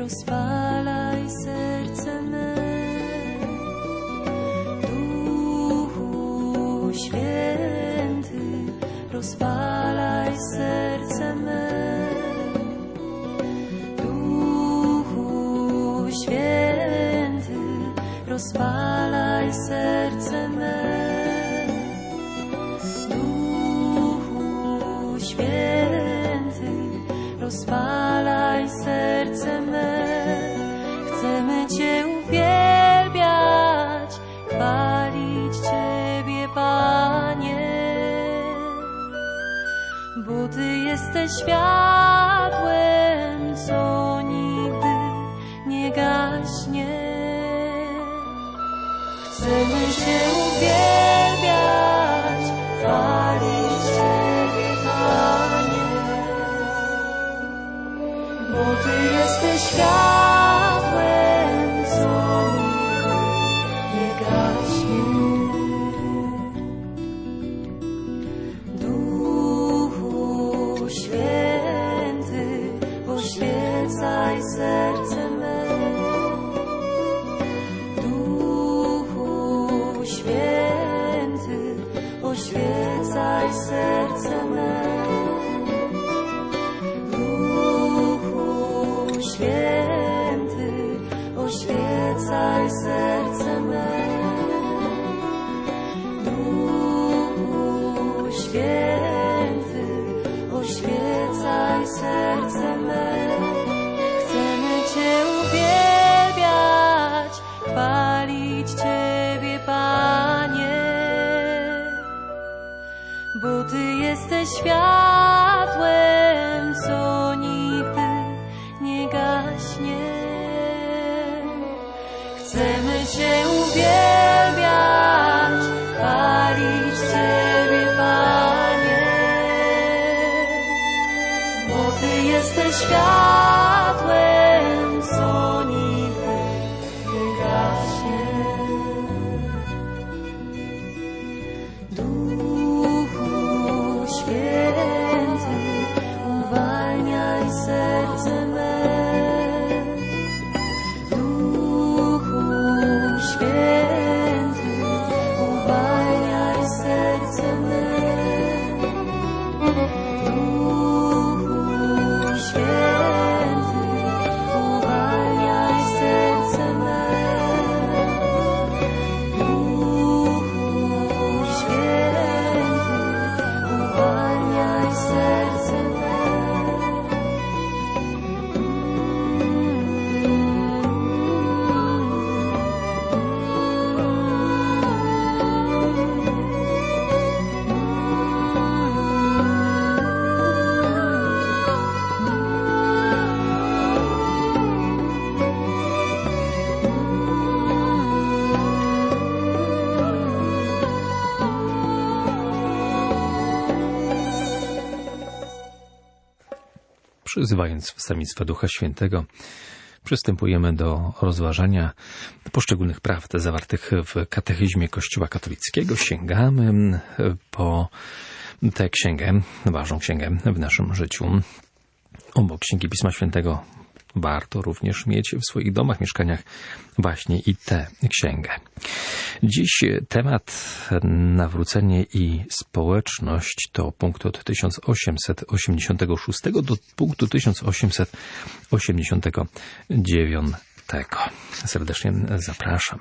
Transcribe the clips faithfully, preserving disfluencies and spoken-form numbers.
rozpalaj serce me. Duchu Święty, rozpalaj serce me. Duchu Święty, rozpalaj serce me. Duchu Święty, rozpalaj serce me. Chcemy Cię uwielbiać, chwalić Ciebie, Panie, bo Ty jesteś światłem, co nigdy nie gaśnie. Chcemy Cię uwielbiać, chwalić Ciebie, Panie, bo Ty jesteś światłem, co nigdy nie gaśnie. Duchu Święty, oświecaj serce me. Duchu Święty, oświecaj serce me. Duchu Święty, oświecaj serce me. Duchu Święty, oświecaj serce me. Chcemy Cię uwielbiać, chwalić Ciebie, Panie, bo Ty jesteś światłem, co nigdy nie gaśnie. Chcemy Cię uwielbiać, chwalić Ciebie, Panie, bo Ty jesteś światłem, co nigdy nie gaśnie. Duchu Święty, uwalniaj serce me. Duchu Święty, uwalniaj serce me. Duchu Święty, uwalniaj serce me. Duchu Święty, uwalniaj serce me. Przyzywając wstawiennictwa Ducha Świętego, przystępujemy do rozważania poszczególnych prawd zawartych w katechizmie Kościoła katolickiego. Sięgamy po tę księgę, ważną księgę w naszym życiu. Obok Księgi Pisma Świętego warto również mieć w swoich domach, mieszkaniach właśnie i tę księgę. Dziś temat nawrócenie i społeczność to punkt od tysiąc osiemset osiemdziesiątego szóstego do punktu tysiąc osiemset osiemdziesiątego dziewiątego. Serdecznie zapraszam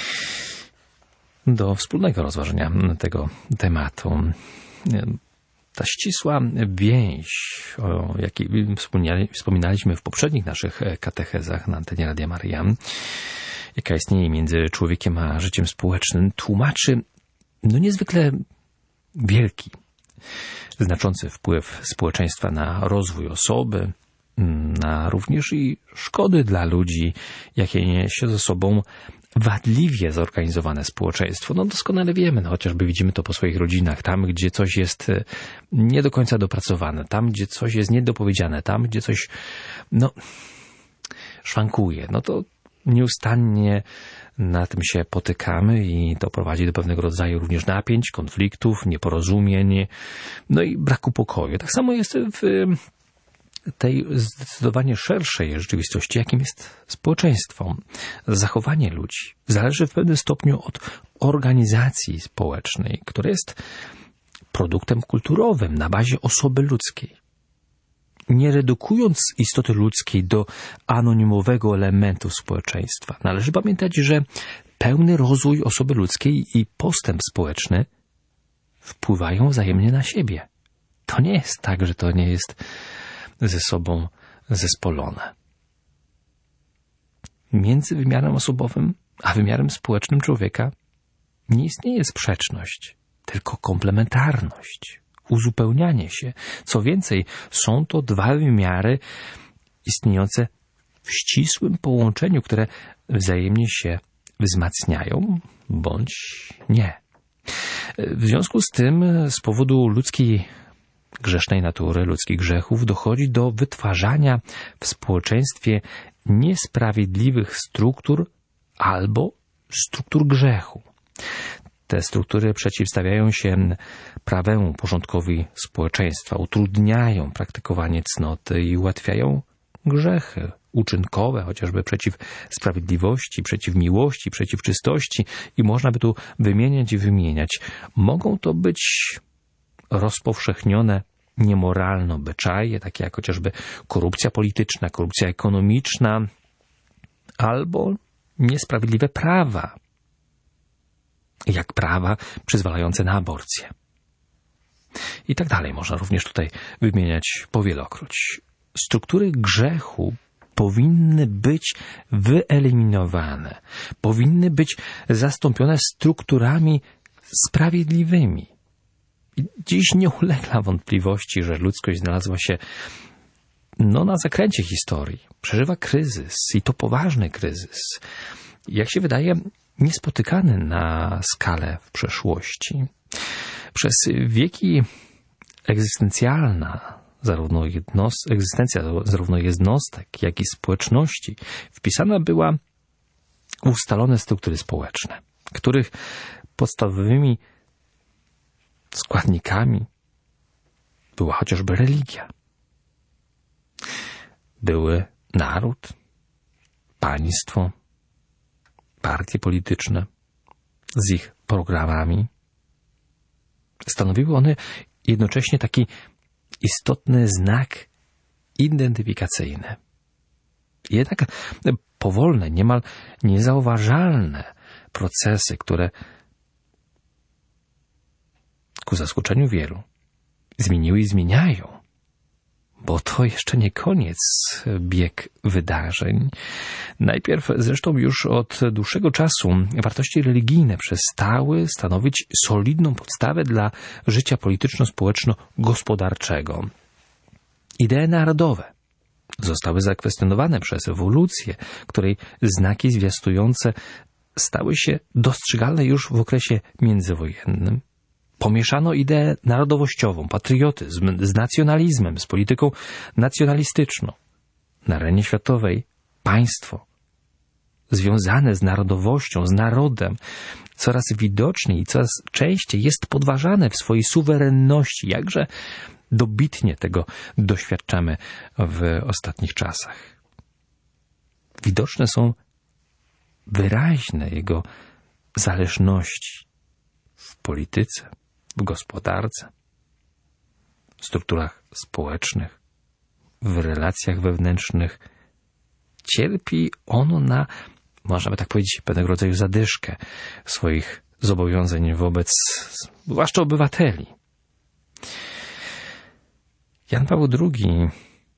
do wspólnego rozważenia tego tematu. Ta ścisła więź, o jakiej wspominaliśmy w poprzednich naszych katechezach na antenie Radia Maryja, jaka istnieje między człowiekiem a życiem społecznym, tłumaczy no niezwykle wielki, znaczący wpływ społeczeństwa na rozwój osoby, na również i szkody dla ludzi, jakie niesie ze sobą wadliwie zorganizowane społeczeństwo. No doskonale wiemy, no, chociażby widzimy to po swoich rodzinach, tam gdzie coś jest nie do końca dopracowane, tam gdzie coś jest niedopowiedziane, tam gdzie coś no szwankuje, no to nieustannie na tym się potykamy i to prowadzi do pewnego rodzaju również napięć, konfliktów, nieporozumień, no i braku pokoju. Tak samo jest w tej zdecydowanie szerszej rzeczywistości, jakim jest społeczeństwo. Zachowanie ludzi zależy w pewnym stopniu od organizacji społecznej, która jest produktem kulturowym na bazie osoby ludzkiej. Nie redukując istoty ludzkiej do anonimowego elementu społeczeństwa, należy pamiętać, że pełny rozwój osoby ludzkiej i postęp społeczny wpływają wzajemnie na siebie. To nie jest tak, że to nie jest ze sobą zespolone. Między wymiarem osobowym a wymiarem społecznym człowieka nie istnieje sprzeczność, tylko komplementarność, uzupełnianie się. Co więcej, są to dwa wymiary istniejące w ścisłym połączeniu, które wzajemnie się wzmacniają bądź nie. W związku z tym, z powodu ludzkiej grzesznej natury, ludzkich grzechów, dochodzi do wytwarzania w społeczeństwie niesprawiedliwych struktur albo struktur grzechu. Te struktury przeciwstawiają się prawemu porządkowi społeczeństwa, utrudniają praktykowanie cnoty i ułatwiają grzechy uczynkowe, chociażby przeciw sprawiedliwości, przeciw miłości, przeciw czystości i można by tu wymieniać i wymieniać. Mogą to być rozpowszechnione niemoralne obyczaje, takie jak chociażby korupcja polityczna, korupcja ekonomiczna albo niesprawiedliwe prawa, jak prawa przyzwalające na aborcję. I tak dalej można również tutaj wymieniać powielokroć. Struktury grzechu powinny być wyeliminowane, powinny być zastąpione strukturami sprawiedliwymi. I dziś nie ulega wątpliwości, że ludzkość znalazła się no, na zakręcie historii. Przeżywa kryzys i to poważny kryzys. Jak się wydaje, niespotykany na skalę w przeszłości. Przez wieki egzystencjalna, zarówno jednost, egzystencja zarówno jednostek, jak i społeczności wpisana była w ustalone struktury społeczne, których podstawowymi składnikami była chociażby religia. Były naród, państwo, partie polityczne z ich programami. Stanowiły one jednocześnie taki istotny znak identyfikacyjny. Jednak powolne, niemal niezauważalne procesy, które ku zaskoczeniu wielu zmieniły i zmieniają, bo to jeszcze nie koniec bieg wydarzeń. Najpierw zresztą już od dłuższego czasu wartości religijne przestały stanowić solidną podstawę dla życia polityczno-społeczno-gospodarczego. Idee narodowe zostały zakwestionowane przez ewolucję, której znaki zwiastujące stały się dostrzegalne już w okresie międzywojennym. Pomieszano ideę narodowościową, patriotyzm z nacjonalizmem, z polityką nacjonalistyczną. Na arenie światowej państwo związane z narodowością, z narodem, coraz widoczniej i coraz częściej jest podważane w swojej suwerenności. Jakże dobitnie tego doświadczamy w ostatnich czasach. Widoczne są wyraźne jego zależności w polityce, w gospodarce, w strukturach społecznych, w relacjach wewnętrznych. Cierpi ono na, można by tak powiedzieć, pewnego rodzaju zadyszkę swoich zobowiązań wobec zwłaszcza obywateli. Jan Paweł drugi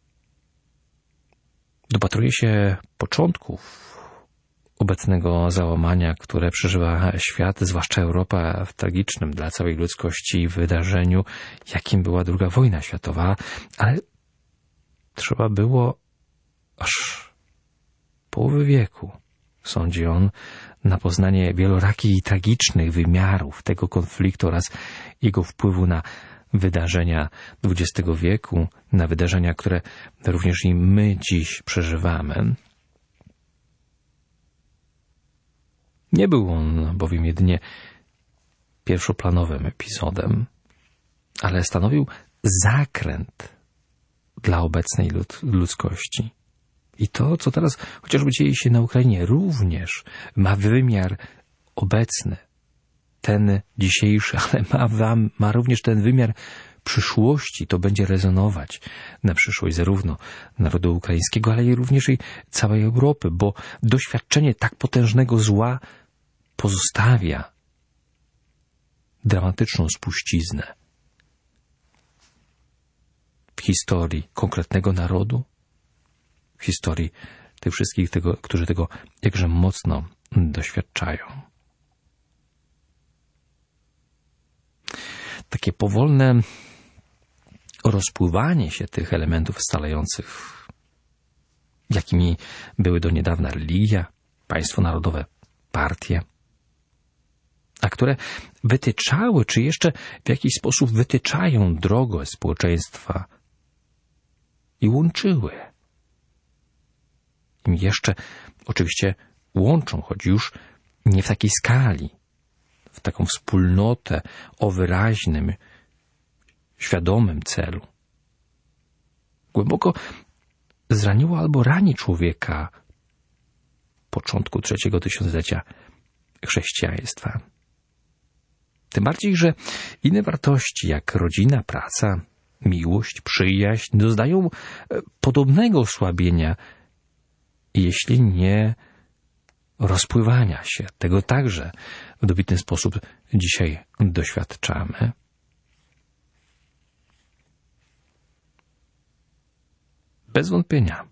dopatruje się początków obecnego załamania, które przeżywa świat, zwłaszcza Europa, w tragicznym dla całej ludzkości wydarzeniu, jakim była druga wojna światowa, ale trzeba było aż połowy wieku, sądzi on, na poznanie wielorakich i tragicznych wymiarów tego konfliktu oraz jego wpływu na wydarzenia dwudziestego wieku, na wydarzenia, które również i my dziś przeżywamy. Nie był on bowiem jedynie pierwszoplanowym epizodem, ale stanowił zakręt dla obecnej lud- ludzkości. I to, co teraz chociażby dzieje się na Ukrainie, również ma wymiar obecny, ten dzisiejszy, ale ma, ma również ten wymiar przyszłości. To będzie rezonować na przyszłość zarówno narodu ukraińskiego, ale i również i całej Europy, bo doświadczenie tak potężnego zła pozostawia dramatyczną spuściznę w historii konkretnego narodu, w historii tych wszystkich, tego, którzy tego jakże mocno doświadczają. Takie powolne rozpływanie się tych elementów scalających, jakimi były do niedawna religia, państwo narodowe, partie, a które wytyczały, czy jeszcze w jakiś sposób wytyczają drogę społeczeństwa i łączyły. I jeszcze oczywiście łączą, choć już nie w takiej skali, w taką wspólnotę o wyraźnym, świadomym celu. Głęboko zraniło albo rani człowieka początku trzeciego tysiąclecia chrześcijaństwa. Tym bardziej, że inne wartości jak rodzina, praca, miłość, przyjaźń doznają podobnego osłabienia, jeśli nie rozpływania się. Tego także w dobitny sposób dzisiaj doświadczamy. Bez wątpienia.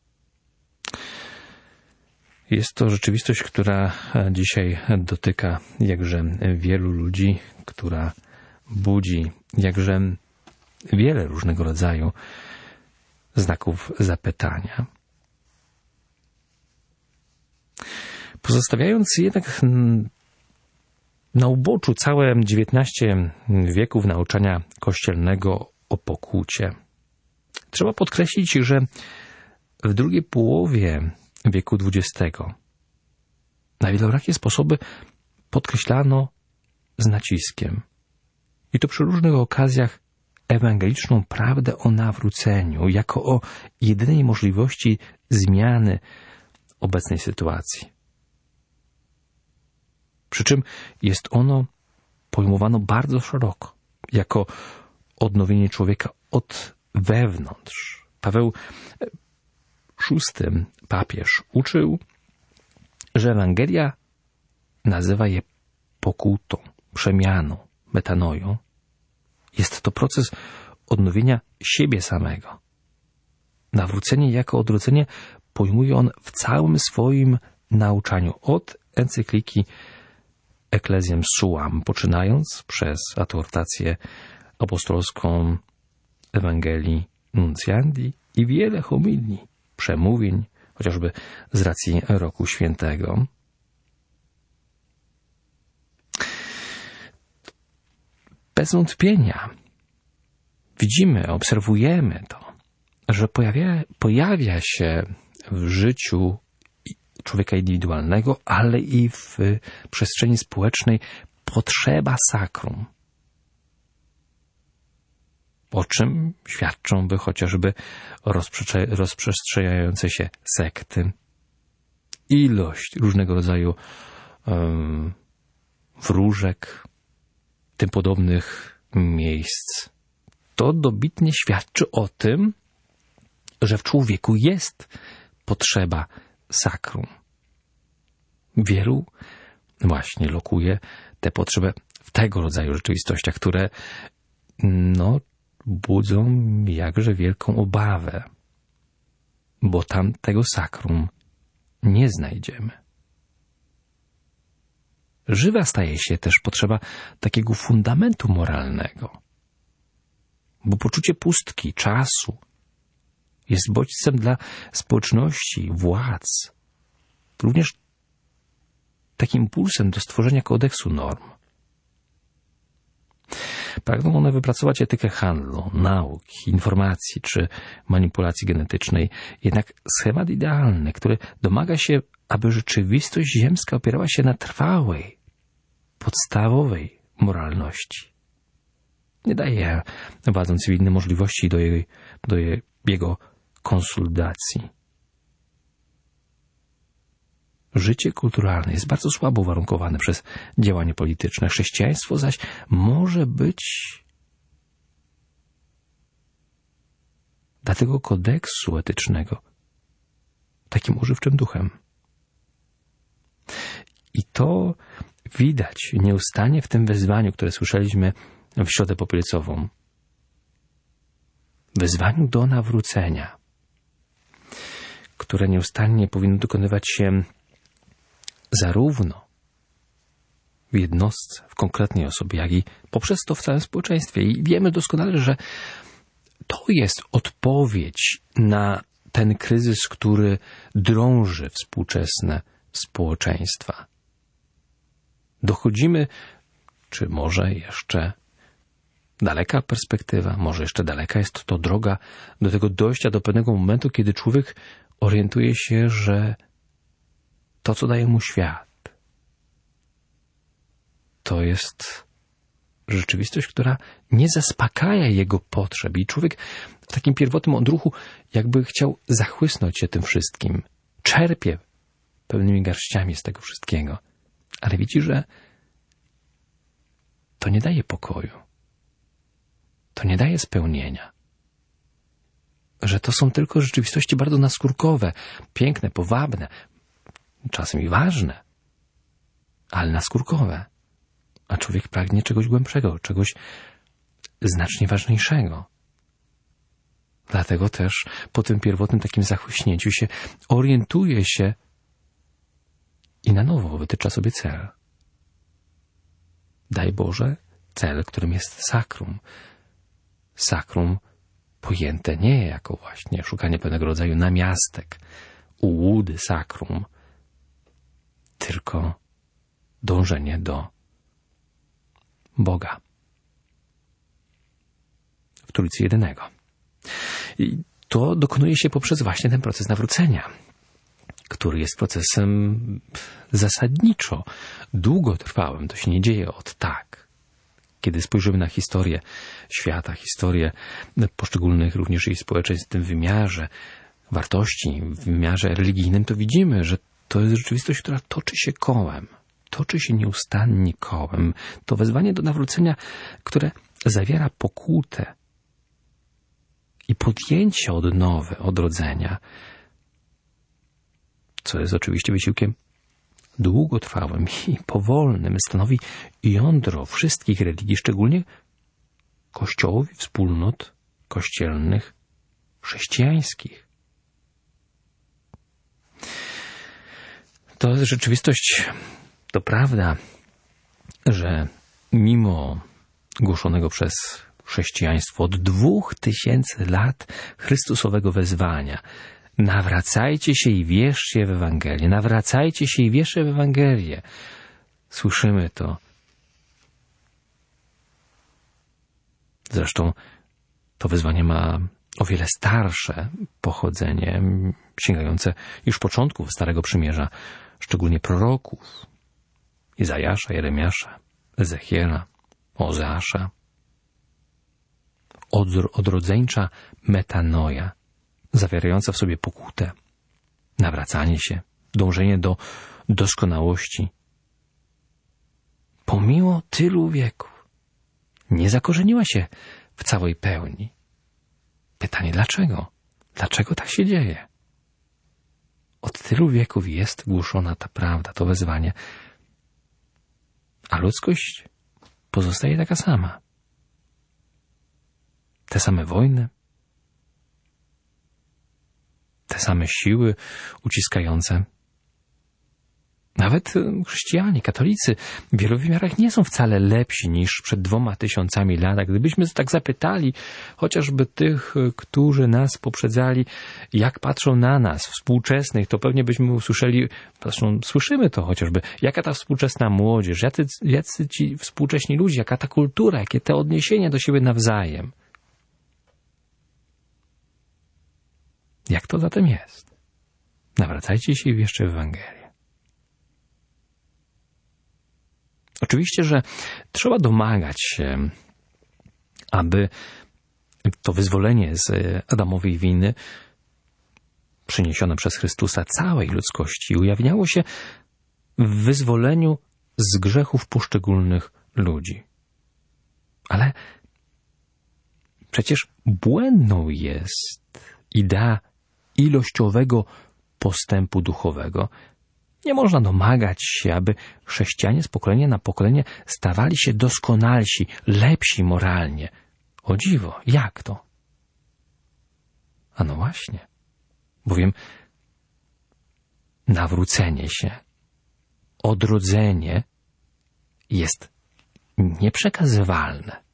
Jest to rzeczywistość, która dzisiaj dotyka jakże wielu ludzi, która budzi jakże wiele różnego rodzaju znaków zapytania. Pozostawiając jednak na uboczu całe dziewiętnaście wieków nauczania kościelnego o pokucie, trzeba podkreślić, że w drugiej połowie wieku dwudziestego na wielorakie sposoby podkreślano z naciskiem, i to przy różnych okazjach, ewangeliczną prawdę o nawróceniu jako o jedynej możliwości zmiany obecnej sytuacji. Przy czym jest ono pojmowane bardzo szeroko, jako odnowienie człowieka od wewnątrz. Paweł szósty, papież, uczył, że Ewangelia nazywa je pokutą, przemianą, metanoją. Jest to proces odnowienia siebie samego. Nawrócenie jako odrodzenie pojmuje on w całym swoim nauczaniu, od encykliki Ecclesiam Suam, poczynając przez adhortację apostolską Ewangelii Nunciandi i wiele homilii, przemówień, chociażby z racji Roku Świętego. Bez wątpienia widzimy, obserwujemy to, że pojawia, pojawia się w życiu człowieka indywidualnego, ale i w przestrzeni społecznej potrzeba sakrum. O czym świadczą by chociażby rozprze- rozprzestrzeniające się sekty, ilość różnego rodzaju um, wróżek, tym podobnych miejsc. To dobitnie świadczy o tym, że w człowieku jest potrzeba sakrum. Wielu właśnie lokuje tę potrzebę w tego rodzaju rzeczywistościach, które no, budzą jakże wielką obawę, bo tam tego sakrum nie znajdziemy. Żywa staje się też potrzeba takiego fundamentu moralnego, bo poczucie pustki, czasu jest bodźcem dla społeczności, władz, również takim impulsem do stworzenia kodeksu norm. Pragną one wypracować etykę handlu, nauki, informacji czy manipulacji genetycznej, jednak schemat idealny, który domaga się, aby rzeczywistość ziemska opierała się na trwałej, podstawowej moralności. Nie daje władzom cywilnym możliwości do, jej, do jej, jego konsolidacji. Życie kulturalne jest bardzo słabo uwarunkowane przez działanie polityczne. Chrześcijaństwo zaś może być dla tego kodeksu etycznego takim używczym duchem. I to widać nieustannie w tym wezwaniu, które słyszeliśmy w środę popielcową. Wezwaniu do nawrócenia, które nieustannie powinno dokonywać się zarówno w jednostce, w konkretnej osobie, jak i poprzez to w całym społeczeństwie. I wiemy doskonale, że to jest odpowiedź na ten kryzys, który drąży współczesne społeczeństwa. Dochodzimy, czy może jeszcze daleka perspektywa, może jeszcze daleka jest to droga do tego dojścia do pewnego momentu, kiedy człowiek orientuje się, że to, co daje mu świat, to jest rzeczywistość, która nie zaspokaja jego potrzeb. I człowiek w takim pierwotnym odruchu jakby chciał zachłysnąć się tym wszystkim. Czerpie pełnymi garściami z tego wszystkiego. Ale widzi, że to nie daje pokoju. To nie daje spełnienia. Że to są tylko rzeczywistości bardzo naskórkowe, piękne, powabne, czasem i ważne, ale naskórkowe. A człowiek pragnie czegoś głębszego, czegoś znacznie ważniejszego. Dlatego też po tym pierwotnym takim zachłyśnięciu się orientuje się i na nowo wytycza sobie cel. Daj Boże, cel, którym jest sakrum. Sakrum pojęte nie jako właśnie szukanie pewnego rodzaju namiastek, ułudy sakrum, tylko dążenie do Boga w Trójcy Jedynego. I to dokonuje się poprzez właśnie ten proces nawrócenia, który jest procesem zasadniczo długotrwałym. To się nie dzieje od tak. Kiedy spojrzymy na historię świata, historię poszczególnych również jej społeczeństw w tym wymiarze wartości, w wymiarze religijnym, to widzimy, że to jest rzeczywistość, która toczy się kołem. Toczy się nieustannie kołem. To wezwanie do nawrócenia, które zawiera pokutę i podjęcie odnowy, odrodzenia, co jest oczywiście wysiłkiem długotrwałym i powolnym, stanowi jądro wszystkich religii, szczególnie kościołów i wspólnot kościelnych chrześcijańskich. To jest rzeczywistość, to prawda, że mimo głoszonego przez chrześcijaństwo od dwóch tysięcy lat Chrystusowego wezwania nawracajcie się i wierzcie w Ewangelię, nawracajcie się i wierzcie w Ewangelię. Słyszymy to. Zresztą to wezwanie ma o wiele starsze pochodzenie, sięgające już początków Starego Przymierza, szczególnie proroków Izajasza, Jeremiasza, Ezechiela, Ozeasza. Odrodzeńcza metanoja, zawierająca w sobie pokutę, nawracanie się, dążenie do doskonałości. Pomimo tylu wieków nie zakorzeniła się w całej pełni. Pytanie dlaczego? Dlaczego tak się dzieje? Od tylu wieków jest głoszona ta prawda, to wezwanie, a ludzkość pozostaje taka sama. Te same wojny, te same siły uciskające. Nawet chrześcijanie, katolicy w wielu wymiarach nie są wcale lepsi niż przed dwoma tysiącami lat. Gdybyśmy tak zapytali chociażby tych, którzy nas poprzedzali, jak patrzą na nas, współczesnych, to pewnie byśmy usłyszeli, zresztą słyszymy to chociażby, jaka ta współczesna młodzież, jacy, jacy ci współcześni ludzie, jaka ta kultura, jakie te odniesienia do siebie nawzajem. Jak to zatem jest? Nawracajcie się i wierzcie w Ewangelię. Oczywiście, że trzeba domagać się aby to wyzwolenie z Adamowej winy przyniesione przez Chrystusa całej ludzkości ujawniało się w wyzwoleniu z grzechów poszczególnych ludzi. Ale przecież błędną jest idea ilościowego postępu duchowego. Nie można domagać się, aby chrześcijanie z pokolenia na pokolenie stawali się doskonalsi, lepsi moralnie. O dziwo, jak to? A no właśnie, bowiem nawrócenie się, odrodzenie jest nieprzekazywalne.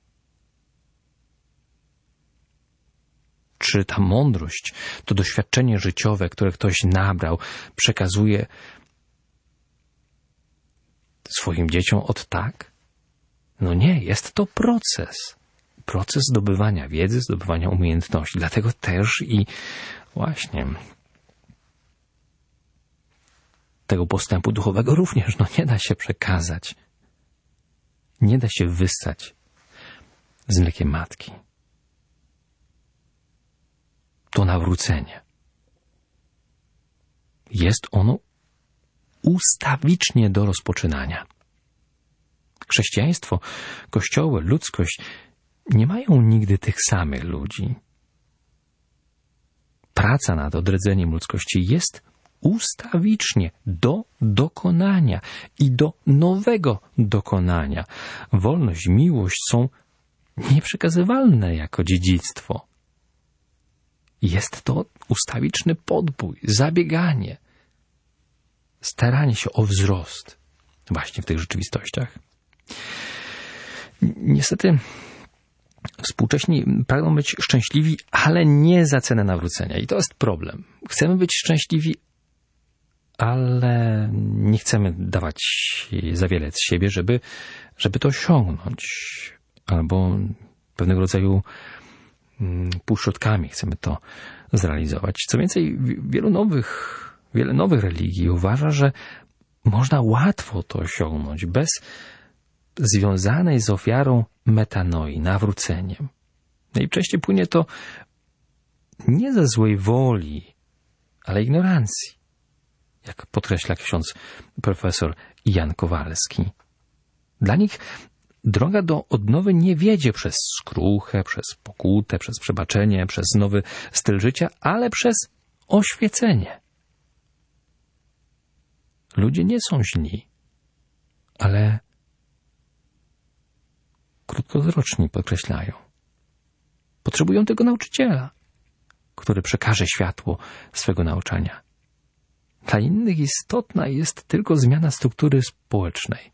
Czy ta mądrość, to doświadczenie życiowe, które ktoś nabrał, przekazuje swoim dzieciom od tak? No nie, jest to proces. Proces zdobywania wiedzy, zdobywania umiejętności. Dlatego też i właśnie tego postępu duchowego również no, nie da się przekazać. Nie da się wyssać z mlekiem matki. To nawrócenie. Jest ono ustawicznie do rozpoczynania. Chrześcijaństwo, kościoły, ludzkość nie mają nigdy tych samych ludzi. Praca nad odrodzeniem ludzkości jest ustawicznie do dokonania i do nowego dokonania. Wolność, miłość są nieprzekazywalne jako dziedzictwo. Jest to ustawiczny podbój, zabieganie, staranie się o wzrost właśnie w tych rzeczywistościach. Niestety współcześni pragną być szczęśliwi, ale nie za cenę nawrócenia. I to jest problem. Chcemy być szczęśliwi, ale nie chcemy dawać za wiele z siebie, żeby, żeby to osiągnąć. Albo pewnego rodzaju półśrodkami chcemy to zrealizować. Co więcej, wielu nowych, wiele nowych religii uważa, że można łatwo to osiągnąć bez związanej z ofiarą metanoi, nawróceniem. Najczęściej płynie to nie ze złej woli, ale ignorancji, jak podkreśla ksiądz profesor Jan Kowalski. Dla nich droga do odnowy nie wiedzie przez skruchę, przez pokutę, przez przebaczenie, przez nowy styl życia, ale przez oświecenie. Ludzie nie są źli, ale krótkowzroczni, podkreślają. Potrzebują tego nauczyciela, który przekaże światło swego nauczania. Dla innych istotna jest tylko zmiana struktury społecznej.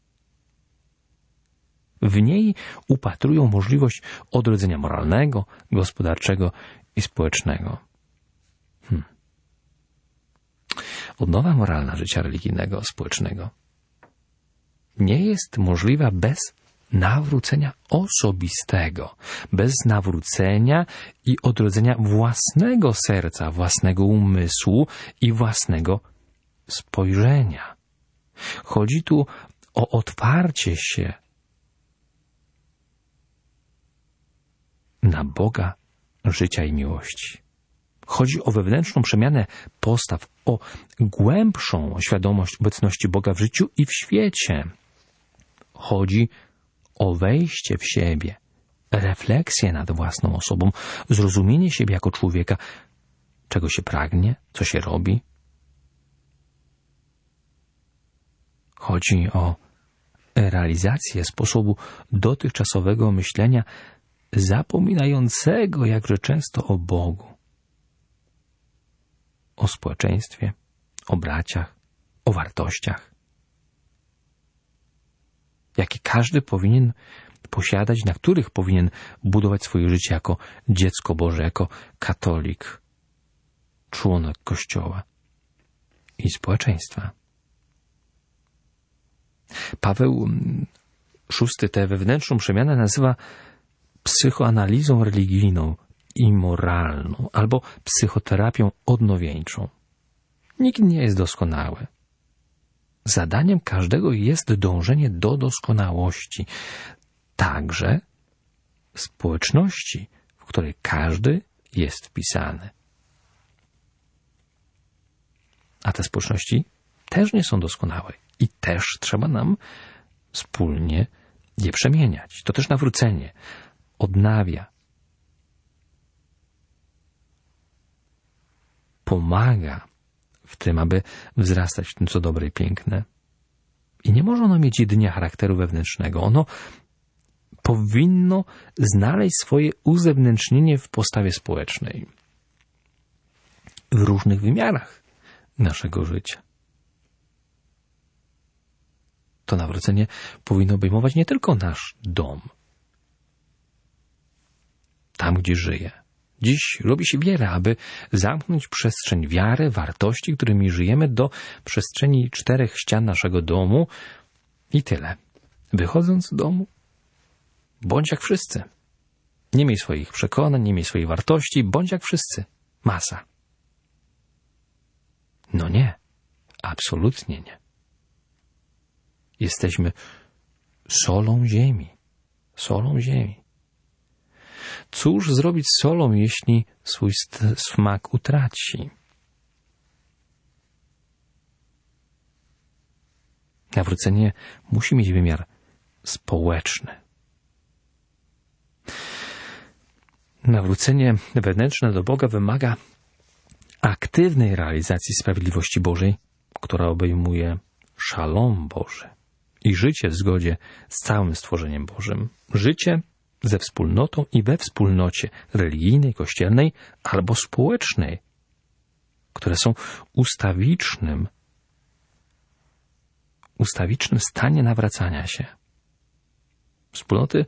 W niej upatrują możliwość odrodzenia moralnego, gospodarczego i społecznego. Hmm. Odnowa moralna życia religijnego, społecznego nie jest możliwa bez nawrócenia osobistego, bez nawrócenia i odrodzenia własnego serca, własnego umysłu i własnego spojrzenia. Chodzi tu o otwarcie się na Boga życia i miłości. Chodzi o wewnętrzną przemianę postaw, o głębszą świadomość obecności Boga w życiu i w świecie. Chodzi o wejście w siebie, refleksję nad własną osobą, zrozumienie siebie jako człowieka, czego się pragnie, co się robi. Chodzi o realizację sposobu dotychczasowego myślenia zapominającego jakże często o Bogu, o społeczeństwie, o braciach, o wartościach, jakie każdy powinien posiadać, na których powinien budować swoje życie jako dziecko Boże, jako katolik, członek Kościoła i społeczeństwa. Paweł szósty tę wewnętrzną przemianę nazywa psychoanalizą religijną i moralną, albo psychoterapią odnowieńczą. Nikt nie jest doskonały. Zadaniem każdego jest dążenie do doskonałości, także w społeczności, w której każdy jest wpisany. A te społeczności też nie są doskonałe i też trzeba nam wspólnie je przemieniać. To też nawrócenie odnawia, pomaga w tym, aby wzrastać w tym, co dobre i piękne. I nie może ono mieć jedynie charakteru wewnętrznego. Ono powinno znaleźć swoje uzewnętrznienie w postawie społecznej. W różnych wymiarach naszego życia. To nawrócenie powinno obejmować nie tylko nasz dom, tam gdzie żyję. Dziś robi się wiele, aby zamknąć przestrzeń wiary, wartości, którymi żyjemy, do przestrzeni czterech ścian naszego domu i tyle. Wychodząc z domu, bądź jak wszyscy. Nie miej swoich przekonań, nie miej swoich wartości, bądź jak wszyscy. Masa. No nie, absolutnie nie. Jesteśmy solą ziemi. Solą ziemi. Cóż zrobić z solą, jeśli swój smak utraci? Nawrócenie musi mieć wymiar społeczny. Nawrócenie wewnętrzne do Boga wymaga aktywnej realizacji sprawiedliwości Bożej, która obejmuje szalom Boży i życie w zgodzie z całym stworzeniem Bożym. Życie ze wspólnotą i we wspólnocie religijnej, kościelnej albo społecznej, które są ustawicznym, ustawicznym stanie nawracania się. Wspólnoty,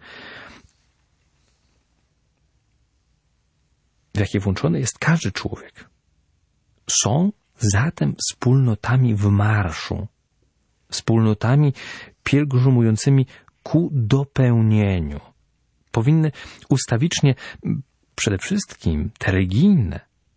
w jakie włączony jest każdy człowiek, są zatem wspólnotami w marszu, wspólnotami pielgrzymującymi ku dopełnieniu. Powinny ustawicznie, przede wszystkim te religijne,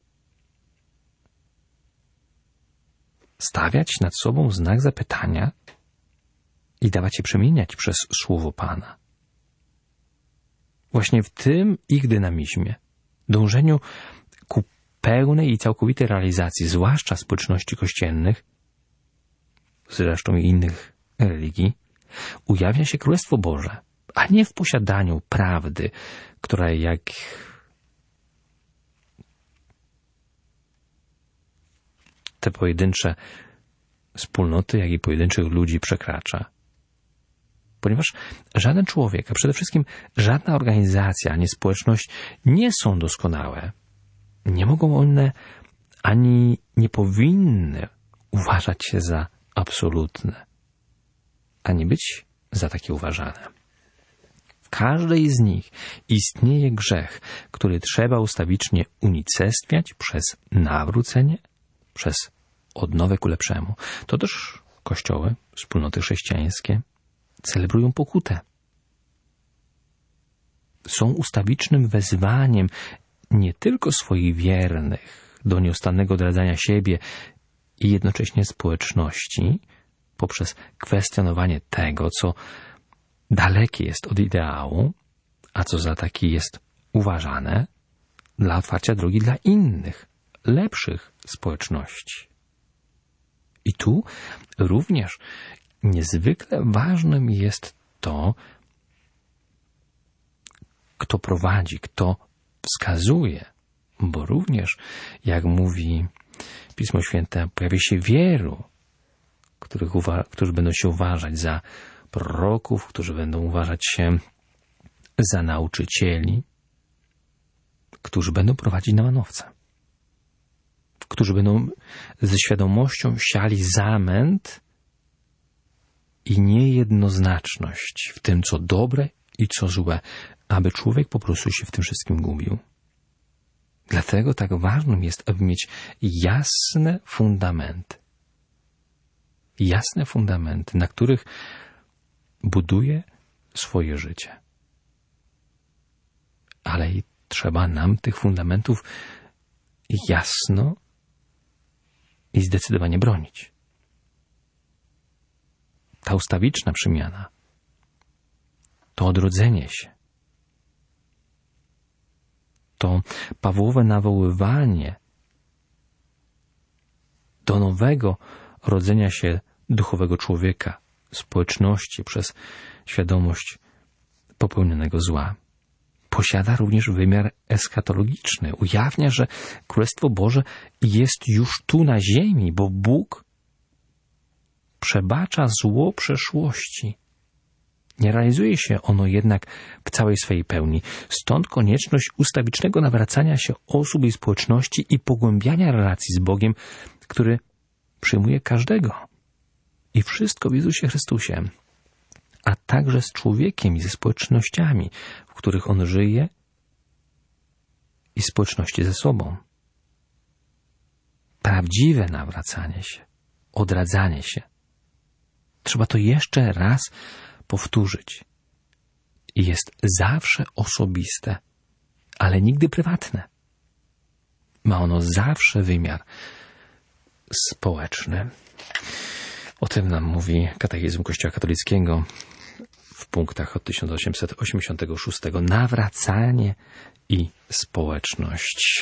stawiać nad sobą znak zapytania i dawać się przemieniać przez Słowo Pana. Właśnie w tym ich dynamizmie, dążeniu ku pełnej i całkowitej realizacji, zwłaszcza społeczności kościelnych, zresztą i innych religii, ujawnia się Królestwo Boże, a nie w posiadaniu prawdy, która jak te pojedyncze wspólnoty, jak i pojedynczych ludzi przekracza. Ponieważ żaden człowiek, a przede wszystkim żadna organizacja, ani społeczność nie są doskonałe. Nie mogą one ani nie powinny uważać się za absolutne, ani być za takie uważane. W każdej z nich istnieje grzech, który trzeba ustawicznie unicestwiać przez nawrócenie, przez odnowę ku lepszemu. To też kościoły, wspólnoty chrześcijańskie celebrują pokutę. Są ustawicznym wezwaniem nie tylko swoich wiernych do nieustannego odradzania siebie i jednocześnie społeczności poprzez kwestionowanie tego, co dalekie jest od ideału, a co za taki jest uważane, dla otwarcia drogi dla innych, lepszych społeczności. I tu również niezwykle ważnym jest to, kto prowadzi, kto wskazuje, bo również, jak mówi Pismo Święte, pojawi się wielu, których uwa- którzy będą się uważać za proroków, którzy będą uważać się za nauczycieli, którzy będą prowadzić na manowce, którzy będą ze świadomością siali zamęt i niejednoznaczność w tym, co dobre i co złe, aby człowiek po prostu się w tym wszystkim gubił. Dlatego tak ważnym jest, aby mieć jasne fundamenty. Jasne fundamenty, na których buduje swoje życie. Ale i trzeba nam tych fundamentów jasno i zdecydowanie bronić. Ta ustawiczna przemiana, to odrodzenie się, to Pawłowe nawoływanie do nowego rodzenia się duchowego człowieka, społeczności przez świadomość popełnionego zła. Posiada również wymiar eschatologiczny. Ujawnia, że Królestwo Boże jest już tu na ziemi, bo Bóg przebacza zło przeszłości. Nie realizuje się ono jednak w całej swojej pełni. Stąd konieczność ustawicznego nawracania się osób i społeczności i pogłębiania relacji z Bogiem, który przyjmuje każdego i wszystko w Jezusie Chrystusie, a także z człowiekiem i ze społecznościami, w których on żyje, i społeczności ze sobą. Prawdziwe nawracanie się, odradzanie się. Trzeba to jeszcze raz powtórzyć. I jest zawsze osobiste, ale nigdy prywatne. Ma ono zawsze wymiar społeczny. O tym nam mówi Katechizm Kościoła Katolickiego w punktach od tysiąc osiemset osiemdziesiątego szóstego. Nawracanie i społeczność.